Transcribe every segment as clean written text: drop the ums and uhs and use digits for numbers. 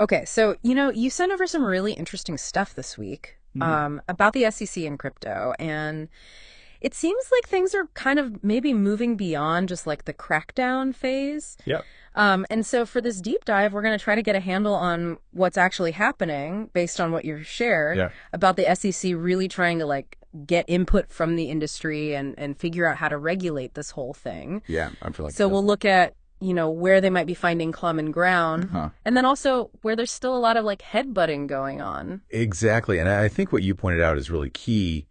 Okay, so, you sent over some really interesting stuff this week about the SEC and crypto, and it seems like things are kind of maybe moving beyond just like the crackdown phase. Yep. And so for this deep dive, we're going to try to get a handle on what's actually happening based on what you've shared about the SEC really trying to like get input from the industry and figure out how to regulate this whole thing. Yeah, I feel like so we'll look at where they might be finding common ground, and then also where there's still a lot of like headbutting going on. Exactly. And I think what you pointed out is really key.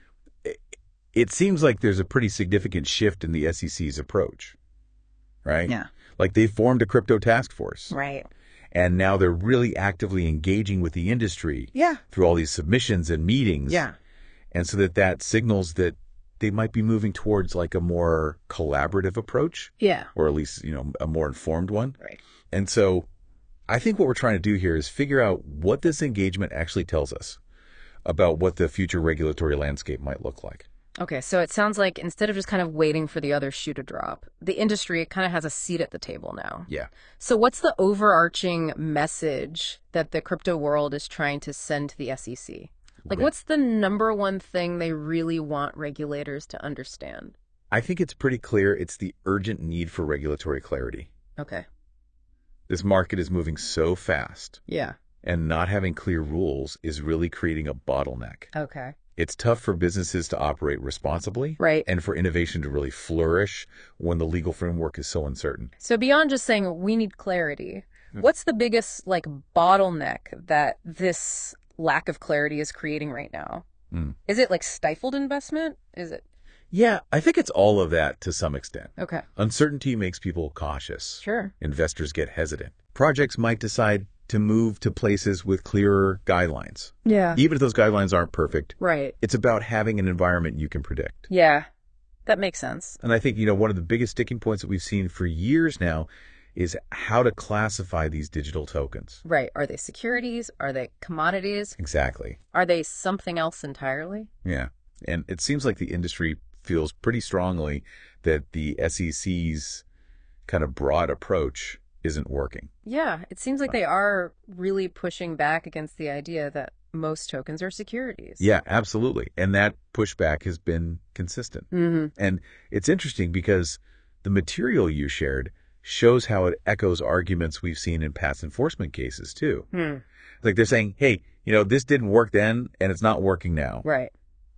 It seems like there's a pretty significant shift in the SEC's approach, right? Yeah. Like they formed a crypto task force. Right. And now they're really actively engaging with the industry through all these submissions and meetings. Yeah. And so that signals that they might be moving towards like a more collaborative approach. Yeah. Or at least, a more informed one. Right. And so I think what we're trying to do here is figure out what this engagement actually tells us about what the future regulatory landscape might look like. Okay, so it sounds like instead of just kind of waiting for the other shoe to drop, the industry kind of has a seat at the table now. Yeah. So what's the overarching message that the crypto world is trying to send to the SEC? Like, what's the number one thing they really want regulators to understand? I think it's pretty clear it's the urgent need for regulatory clarity. Okay. This market is moving so fast. Yeah. And not having clear rules is really creating a bottleneck. Okay. It's tough for businesses to operate responsibly. Right. And for innovation to really flourish when the legal framework is so uncertain. So beyond just saying we need clarity, what's the biggest like bottleneck that this lack of clarity is creating right now? Is it like stifled investment? Is it? Yeah, I think it's all of that to some extent. Okay. Uncertainty makes people cautious. Sure. Investors get hesitant. Projects might decide to move to places with clearer guidelines. Yeah. Even if those guidelines aren't perfect. Right. It's about having an environment you can predict. Yeah. That makes sense. And I think, one of the biggest sticking points that we've seen for years now is how to classify these digital tokens. Right. Are they securities? Are they commodities? Exactly. Are they something else entirely? Yeah. And it seems like the industry feels pretty strongly that the SEC's kind of broad approach isn't working. Yeah, it seems like they are really pushing back against the idea that most tokens are securities. Yeah, absolutely. And that pushback has been consistent. And it's interesting because the material you shared shows how it echoes arguments we've seen in past enforcement cases, too. Like they're saying, hey, this didn't work then and it's not working now. Right.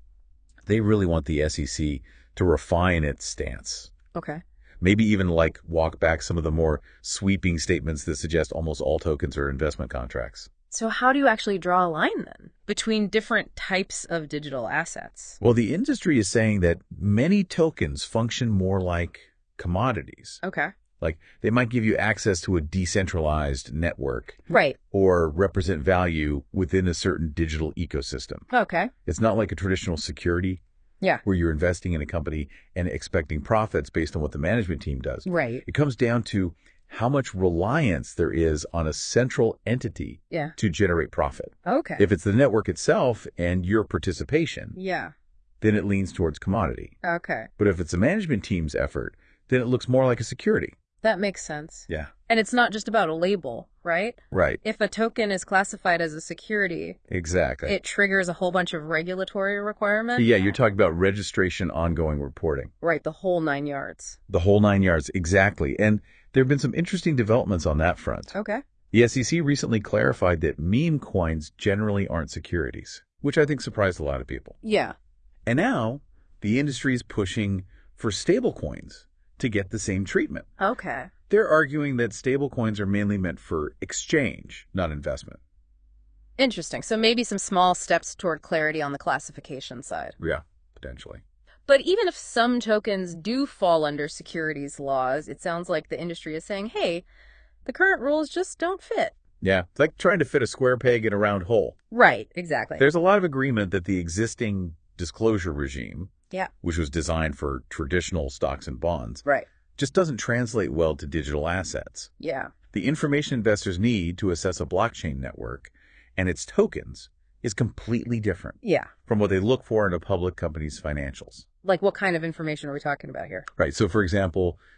They really want the SEC to refine its stance. Okay. Maybe even like walk back some of the more sweeping statements that suggest almost all tokens are investment contracts. So how do you actually draw a line then between different types of digital assets? Well, the industry is saying that many tokens function more like commodities. Okay. Like they might give you access to a decentralized network. Right. Or represent value within a certain digital ecosystem. Okay. It's not like a traditional security. Yeah. Where you're investing in a company and expecting profits based on what the management team does. Right. It comes down to how much reliance there is on a central entity to generate profit. Okay. If it's the network itself and your participation, then it leans towards commodity. Okay. But if it's a management team's effort, then it looks more like a security. That makes sense. Yeah. And it's not just about a label, right? Right. If a token is classified as a security, exactly, it triggers a whole bunch of regulatory requirements. Yeah, you're talking about registration, ongoing reporting. Right, the whole 9 yards. The whole 9 yards, exactly. And there have been some interesting developments on that front. Okay. The SEC recently clarified that meme coins generally aren't securities, which I think surprised a lot of people. Yeah. And now the industry is pushing for stable coins to get the same treatment. Okay. They're arguing that stablecoins are mainly meant for exchange, not investment. Interesting. So maybe some small steps toward clarity on the classification side. Yeah, potentially. But even if some tokens do fall under securities laws, it sounds like the industry is saying, hey, the current rules just don't fit. Yeah, it's like trying to fit a square peg in a round hole. Right, exactly. There's a lot of agreement that the existing disclosure regime, which was designed for traditional stocks and bonds, just doesn't translate well to digital assets. Yeah. The information investors need to assess a blockchain network and its tokens is completely different from what they look for in a public company's financials. Like what kind of information are we talking about here? Right. So, for example,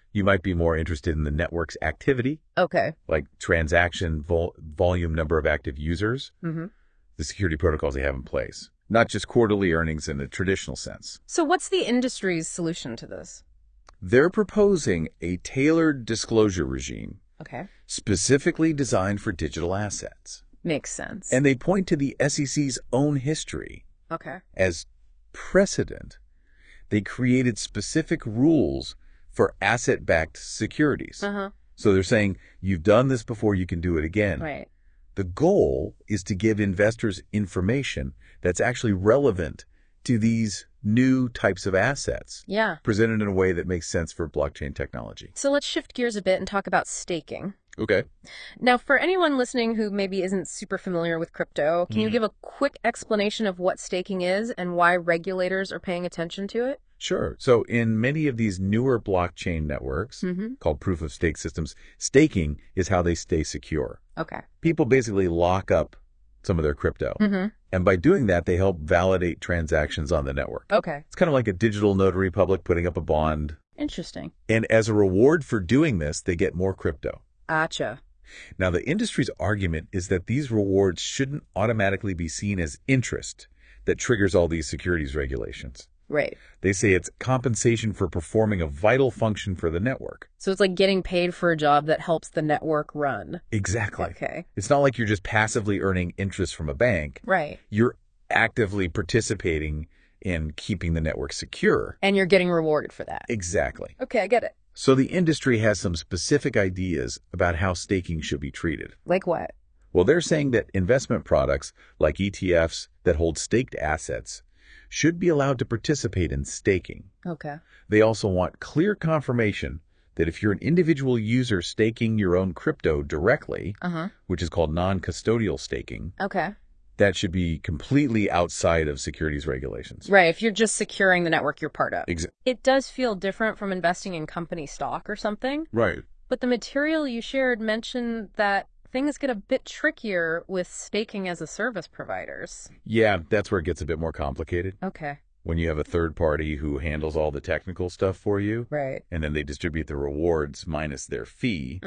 You might be more interested in the network's activity. Okay. Like transaction volume, number of active users, the security protocols they have in place, not just quarterly earnings in the traditional sense. So what's the industry's solution to this? They're proposing a tailored disclosure regime. Okay. Specifically designed for digital assets. Makes sense. And they point to the SEC's own history. Okay. As precedent. They created specific rules for asset-backed securities. So they're saying, you've done this before, you can do it again. Right. The goal is to give investors information that's actually relevant to these new types of assets. Yeah. Presented in a way that makes sense for blockchain technology. So let's shift gears a bit and talk about staking. Okay. Now, for anyone listening who maybe isn't super familiar with crypto, can you give a quick explanation of what staking is and why regulators are paying attention to it? Sure. So in many of these newer blockchain networks called proof of stake systems, staking is how they stay secure. Okay. People basically lock up some of their crypto. And by doing that, they help validate transactions on the network. Okay. It's kind of like a digital notary public putting up a bond. Interesting. And as a reward for doing this, they get more crypto. Gotcha. Now, the industry's argument is that these rewards shouldn't automatically be seen as interest that triggers all these securities regulations. Right. They say it's compensation for performing a vital function for the network. So it's like getting paid for a job that helps the network run. Exactly. Okay. It's not like you're just passively earning interest from a bank. Right. You're actively participating in keeping the network secure. And you're getting rewarded for that. Exactly. Okay, I get it. So the industry has some specific ideas about how staking should be treated. Like what? Well, they're saying that investment products like ETFs that hold staked assets should be allowed to participate in staking. Okay. They also want clear confirmation that if you're an individual user staking your own crypto directly, which is called non-custodial staking, that should be completely outside of securities regulations. Right. If you're just securing the network you're part of. Exactly. It does feel different from investing in company stock or something. Right. But the material you shared mentioned that things get a bit trickier with staking as a service providers. Yeah, that's where it gets a bit more complicated. Okay. When you have a third party who handles all the technical stuff for you. Right. And then they distribute the rewards minus their fee.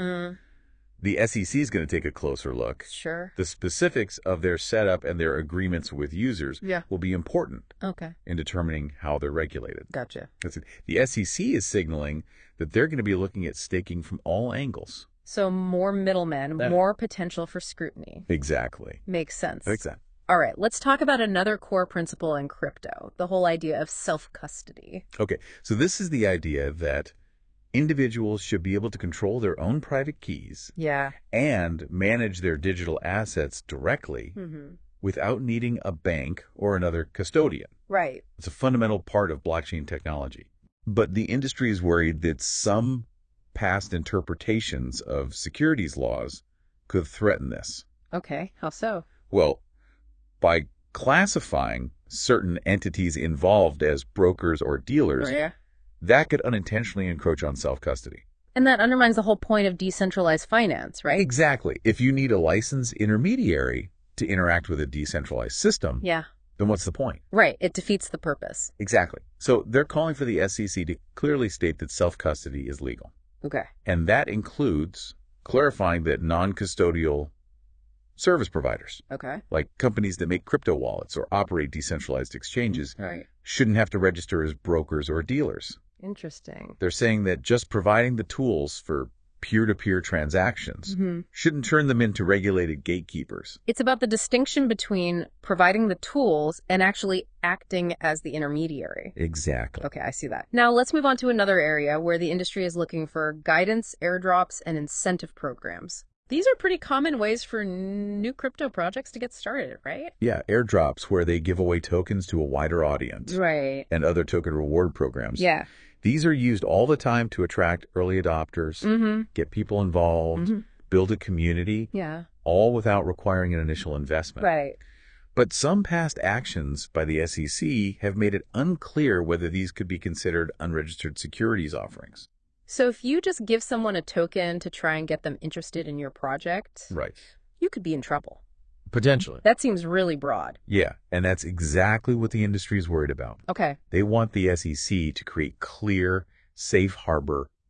The SEC is going to take a closer look. Sure. The specifics of their setup and their agreements with users will be important in determining how they're regulated. Gotcha. The SEC is signaling that they're going to be looking at staking from all angles. So more middlemen, more potential for scrutiny. Exactly. Makes sense. Exactly. All right, let's talk about another core principle in crypto, the whole idea of self-custody. Okay, so this is the idea that individuals should be able to control their own private keys and manage their digital assets directly without needing a bank or another custodian. Right. It's a fundamental part of blockchain technology. But the industry is worried that some past interpretations of securities laws could threaten this. Okay, how so? Well, by classifying certain entities involved as brokers or dealers, that could unintentionally encroach on self-custody. And that undermines the whole point of decentralized finance, right? Exactly. If you need a licensed intermediary to interact with a decentralized system, then what's the point? Right. It defeats the purpose. Exactly. So they're calling for the SEC to clearly state that self-custody is legal. Okay. And that includes clarifying that non-custodial service providers, like companies that make crypto wallets or operate decentralized exchanges, shouldn't have to register as brokers or dealers. Interesting. They're saying that just providing the tools for peer-to-peer transactions shouldn't turn them into regulated gatekeepers. It's about the distinction between providing the tools and actually acting as the intermediary. Exactly. Okay, I see that. Now let's move on to another area where the industry is looking for guidance, airdrops, and incentive programs. These are pretty common ways for new crypto projects to get started, right? Yeah, airdrops where they give away tokens to a wider audience. Right. And other token reward programs. Yeah. These are used all the time to attract early adopters, get people involved, build a community, all without requiring an initial investment. Right. But some past actions by the SEC have made it unclear whether these could be considered unregistered securities offerings. So if you just give someone a token to try and get them interested in your project, you could be in trouble. Potentially. That seems really broad. Yeah, and that's exactly what the industry is worried about. Okay. They want the SEC to create clear, safe harbor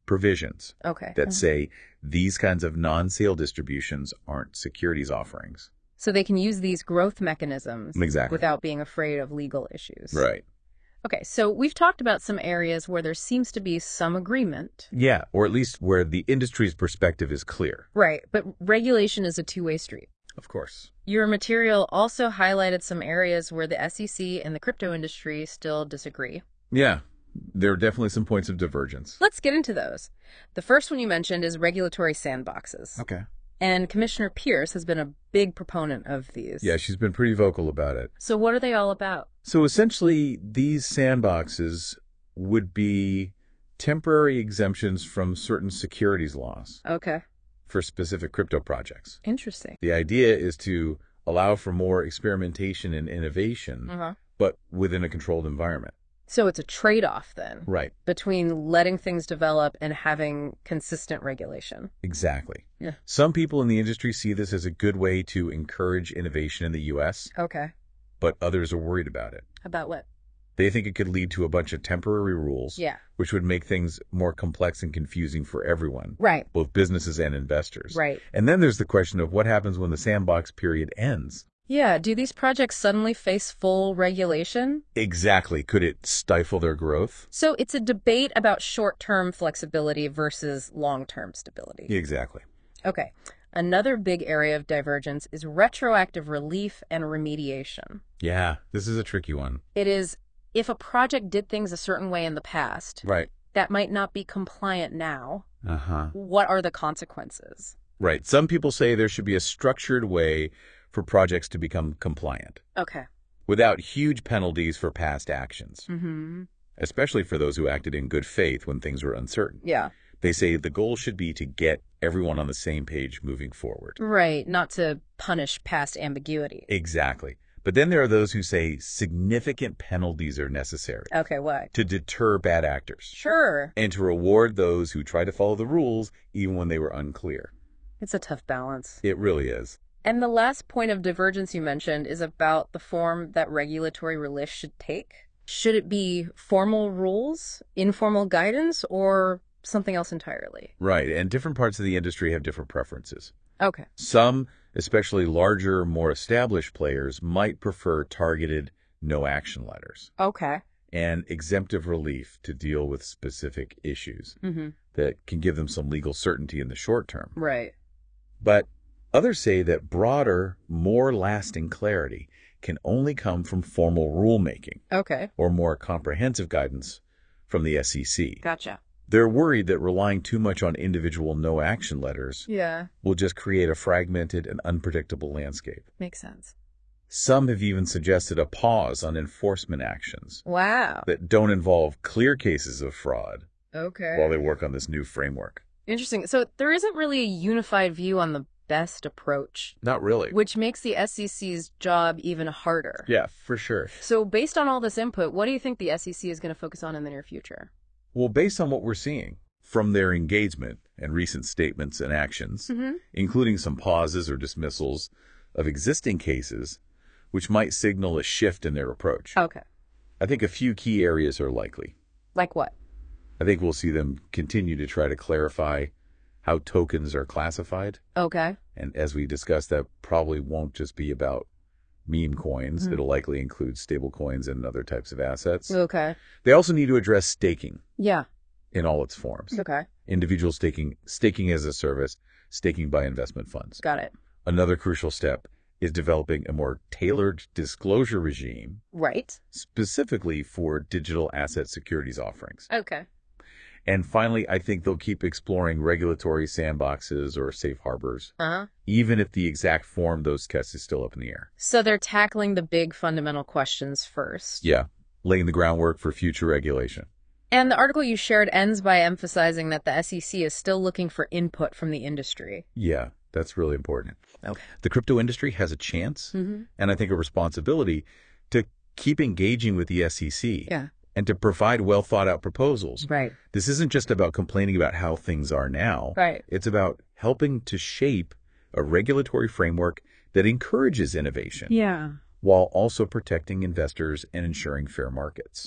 provisions Okay. that say these kinds of non-sale distributions aren't securities offerings. So they can use these growth mechanisms Exactly. without being afraid of legal issues. Right. Okay, so we've talked about some areas where there seems to be some agreement. Yeah, or at least where the industry's perspective is clear. Right, but regulation is a two-way street. Of course. Your material also highlighted some areas where the SEC and the crypto industry still disagree. Yeah, there are definitely some points of divergence. Let's get into those. The first one you mentioned is regulatory sandboxes. Okay. And Commissioner Pierce has been a big proponent of these. Yeah, she's been pretty vocal about it. So what are they all about? So essentially, these sandboxes would be temporary exemptions from certain securities laws. Okay. For specific crypto projects. Interesting. The idea is to allow for more experimentation and innovation, but within a controlled environment. So it's a trade-off then. Right. Between letting things develop and having consistent regulation. Exactly. Yeah. Some people in the industry see this as a good way to encourage innovation in the U.S., Okay. but others are worried about it. About what? They think it could lead to a bunch of temporary rules, Yeah. which would make things more complex and confusing for everyone, Right. both businesses and investors. Right. And then there's the question of what happens when the sandbox period ends. Yeah. Do these projects suddenly face full regulation? Exactly. Could it stifle their growth? So it's a debate about short-term flexibility versus long-term stability. Exactly. Okay. Another big area of divergence is retroactive relief and remediation. Yeah, this is a tricky one. It is, if a project did things a certain way in the past, Right. that might not be compliant now. Uh-huh. What are the consequences? Right. Some people say there should be a structured way for projects to become compliant Okay. without huge penalties for past actions, Mm-hmm. especially for those who acted in good faith when things were uncertain. Yeah. They say the goal should be to get everyone on the same page moving forward. Right. Not to punish past ambiguity. Exactly. But then there are those who say significant penalties are necessary. Okay, what? To deter bad actors. Sure. And to reward those who try to follow the rules even when they were unclear. It's a tough balance. It really is. And the last point of divergence you mentioned is about the form that regulatory relief should take. Should it be formal rules, informal guidance, or something else entirely? Right. And different parts of the industry have different preferences. Okay. Some, especially larger, more established players, might prefer targeted no-action letters Okay. and exemptive relief to deal with specific issues that can give them some legal certainty in the short term. Right. But others say that broader, more lasting clarity can only come from formal rulemaking Okay. or more comprehensive guidance from the SEC. Gotcha. They're worried that relying too much on individual no-action letters Yeah. will just create a fragmented and unpredictable landscape. Makes sense. Some have even suggested a pause on enforcement actions Wow. that don't involve clear cases of fraud Okay. while they work on this new framework. Interesting. So there isn't really a unified view on the best approach, Not really. which makes the SEC's job even harder. Yeah, for sure. So based on all this input, what do you think the SEC is going to focus on in the near future? Well, based on what we're seeing from their engagement and recent statements and actions, including some pauses or dismissals of existing cases, which might signal a shift in their approach. Okay. I think a few key areas are likely. Like what? I think we'll see them continue to try to clarify how tokens are classified. Okay. And as we discussed, that probably won't just be about meme coins. It'll likely include stable coins and other types of assets. Okay. They also need to address staking Yeah. in all its forms. Okay. Individual staking as a service, staking by investment funds. Got it. Another crucial step is developing a more tailored disclosure regime Right. specifically for digital asset securities offerings. Okay. And finally, I think they'll keep exploring regulatory sandboxes or safe harbors, even if the exact form of those tests is still up in the air. So they're tackling the big fundamental questions first. Yeah, laying the groundwork for future regulation. And the article you shared ends by emphasizing that the SEC is still looking for input from the industry. Yeah, that's really important. The crypto industry has a chance, and I think a responsibility, to keep engaging with the SEC. Yeah. And to provide well-thought-out proposals. Right. This isn't just about complaining about how things are now. Right. It's about helping to shape a regulatory framework that encourages innovation. Yeah. While also protecting investors and ensuring fair markets.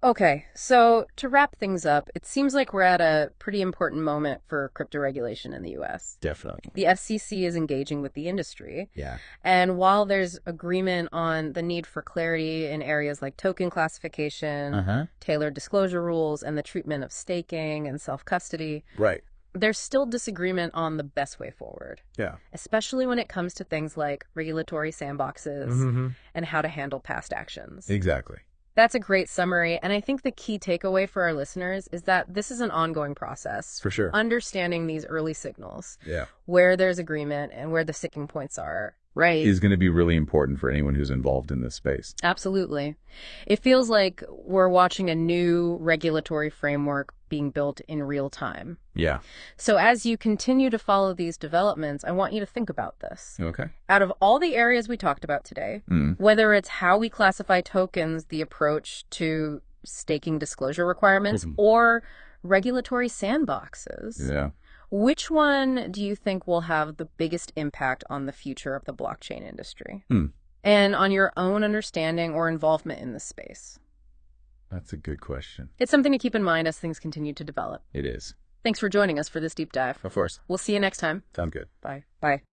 Okay, so to wrap things up, it seems like we're at a pretty important moment for crypto regulation in the US. Definitely. The FCC is engaging with the industry. Yeah. And while there's agreement on the need for clarity in areas like token classification, tailored disclosure rules, and the treatment of staking and self-custody, right, there's still disagreement on the best way forward. Yeah. Especially when it comes to things like regulatory sandboxes and how to handle past actions. Exactly. That's a great summary, and I think the key takeaway for our listeners is that this is an ongoing process. For sure. Understanding these early signals, yeah, where there's agreement and where the sticking points are, right, is going to be really important for anyone who's involved in this space. Absolutely. It feels like we're watching a new regulatory framework being built in real time. Yeah. So as you continue to follow these developments, I want you to think about this. Okay. Out of all the areas we talked about today, whether it's how we classify tokens, the approach to staking disclosure requirements, or regulatory sandboxes, yeah, which one do you think will have the biggest impact on the future of the blockchain industry? And on your own understanding or involvement in this space? That's a good question. It's something to keep in mind as things continue to develop. It is. Thanks for joining us for this deep dive. Of course. We'll see you next time. Sound good. Bye. Bye.